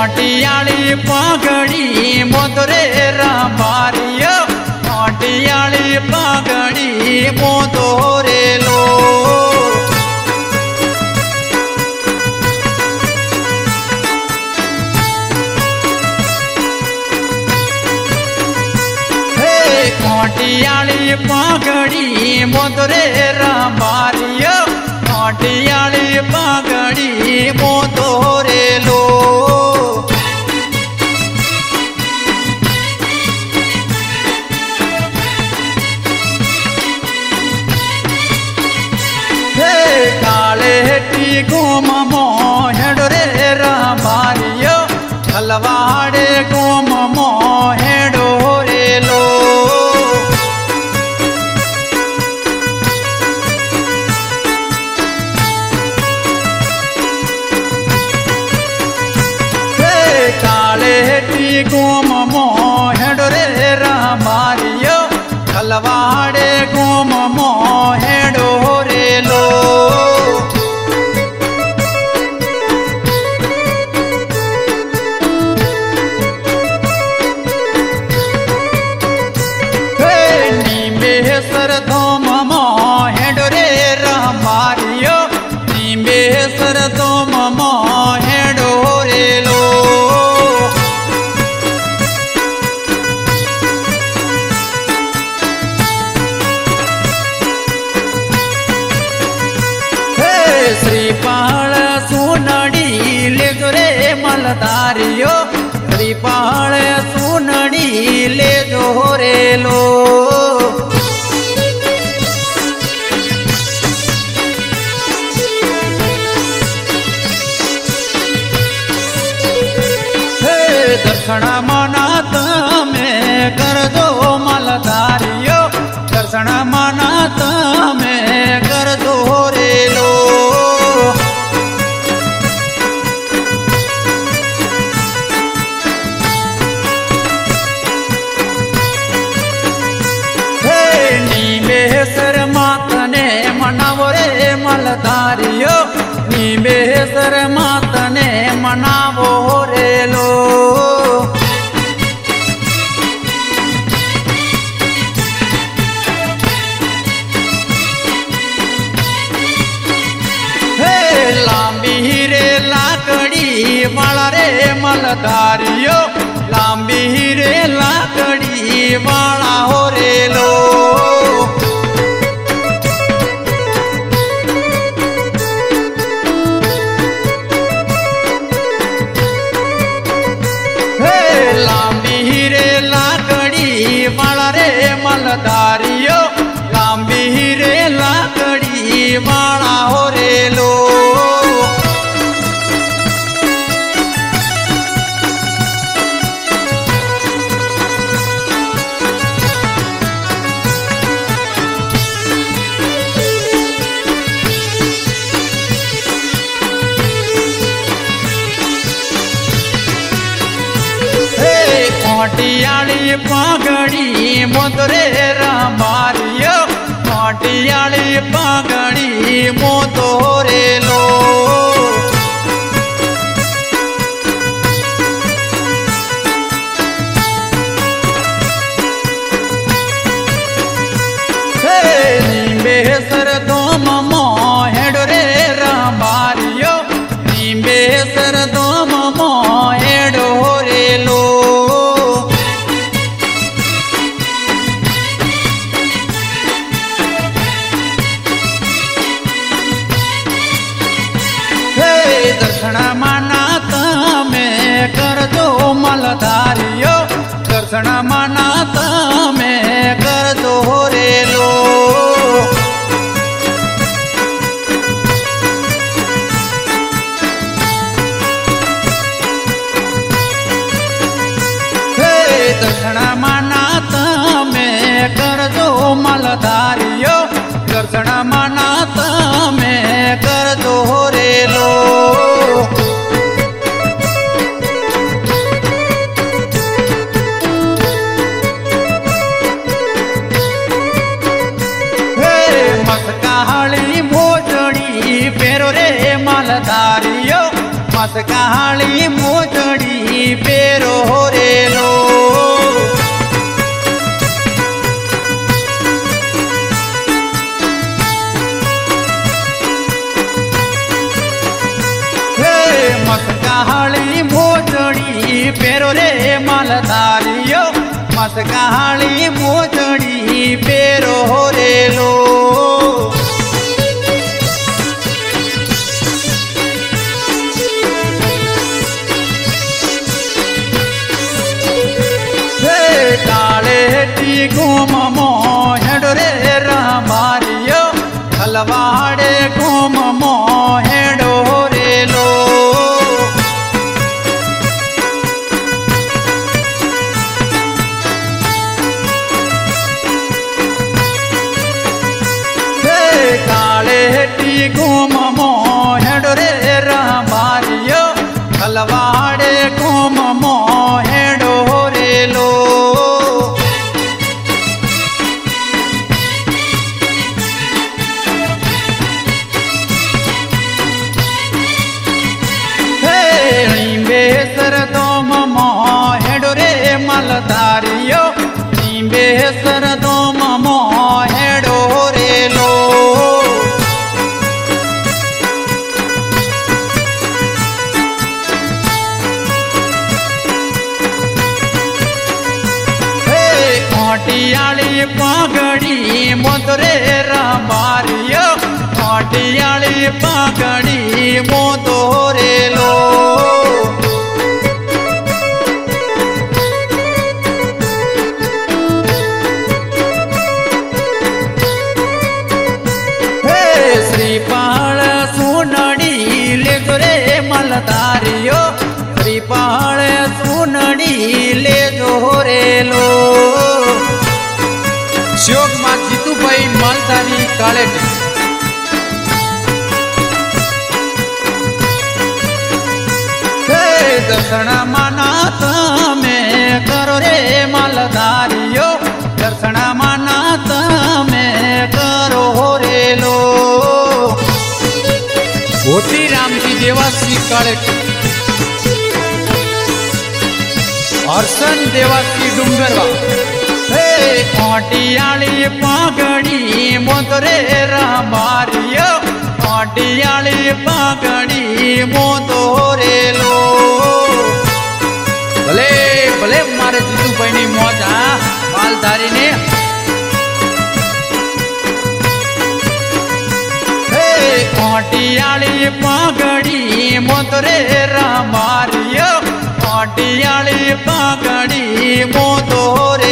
मोटियाली पागड़ी मोदरे रामारियो मोटियाली पागड़ी मोदोरे लो मोटियाली पागड़ी मोदरे रामारियो मोटियाली पागड़ी मोदोरे लो काले टी गोम मोहेडरे रामारियो खलवाड़े गोम मोहेडो रे लो काले टी गोम मोहेडरे रामारियो खलवाड़े गोम मोहेडो रे लो निंबेसर धोम मोहेडरे रामारियो निंबेसर धोम मोहेडो रे लो श्रीपाल सुनड़ी ले जो रे मलदारियो श्रीपाल सुनड़ी ले जो रे लो दर्शन मनात में कर दो मलदारियो दर्शन मनात में कर दो रे लो निंबेसर मातने मनावो रे मलदारियो निंबेसर मातने मनावो रे लो लांबी रे लाकड़ी वाला रे मलदारियो लांबी रे लाकड़ी वाला हो रे लो लांबी रे लाकड़ी वाला रे मलदारियो लांबी रे लाकड़ी वाला हो रे लो मोटियाली पागड़ी मोदरे रामारियो मोटियाली पागड़ी मोदोरे लो निंबेसर धोम मोहेडरे रामारियो निंबेसर धोम मोहेडो रे लो दर्शन मनात में कर दो मलदारियो दर्शन मनात में कर दो रे लो दर्शन मनात में कर दो मलदारियो दर्शन मनात में कर दो रे लो मस्काहली मोजड़ी पेरो रे मलदारियो मस्काहली मोजड़ी मोजड़ी पेरो रे मालधारियो मस्काली मोजड़ी पेरो रे लो काले टी घूम मोहेड़ो रे रामारियो खलवाड़े घूम मोहेड़ो रे लो काले टी घूम मोहेड़ो रे रामारियो खलवाड़े घूम मोहेड़ो रे लो सरदोम मोहेड़ो रे मालधारियो नींबे सरदोम मोहेड़ो रे लो कोटियाली पागड़ी मोदरे रामारियो कोटियाली पागड़ी मोदो रे लो श्रीपाल सुनड़ी ले रे मालधारियो श्रीपाल सुनड़ी ले रे लो श्योक मां जीतू भाई मालधारी काले दर्शन माना में करो रे मालधारियो दर्शन माना में करो रे लो होती राम की देवासी काले हर्षन देवासी डूंगरवा कोटियाली पागड़ी मोदरे रामारियो कोटियाली पागड़ी मोदो रे लो भले भले मारे जीतू भाई नी मौज मालधारी ने कोटियाली पागड़ी मोदरे रामारियो कोटियाली पागड़ी मोदो रे